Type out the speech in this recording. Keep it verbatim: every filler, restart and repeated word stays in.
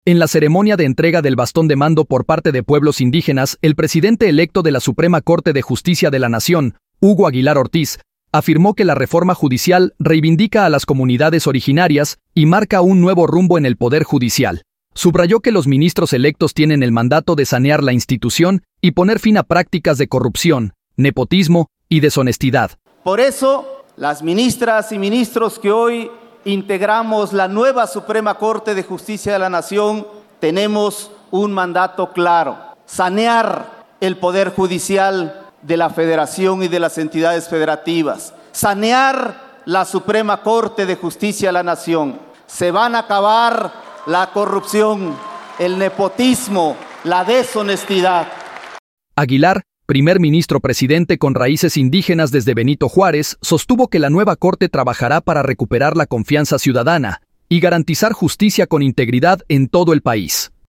En la ceremonia de entrega del bastón de mando por parte de pueblos indígenas, el presidente electo de la Suprema Corte de Justicia de la Nación, Hugo Aguilar Ortiz, afirmó que la reforma judicial reivindica a las comunidades originarias y marca un nuevo rumbo en el poder judicial. Subrayó que los ministros electos tienen el mandato de sanear la institución y poner fin a prácticas de corrupción, nepotismo y deshonestidad. Por eso, las ministras y ministros que hoy integramos la nueva Suprema Corte de Justicia de la Nación, tenemos un mandato claro: sanear el poder judicial de la Federación y de las entidades federativas, sanear la Suprema Corte de Justicia de la Nación. Se van a acabar la corrupción, el nepotismo, la deshonestidad. Aguilar, primer ministro presidente con raíces indígenas desde Benito Juárez, sostuvo que la nueva Corte trabajará para recuperar la confianza ciudadana y garantizar justicia con integridad en todo el país.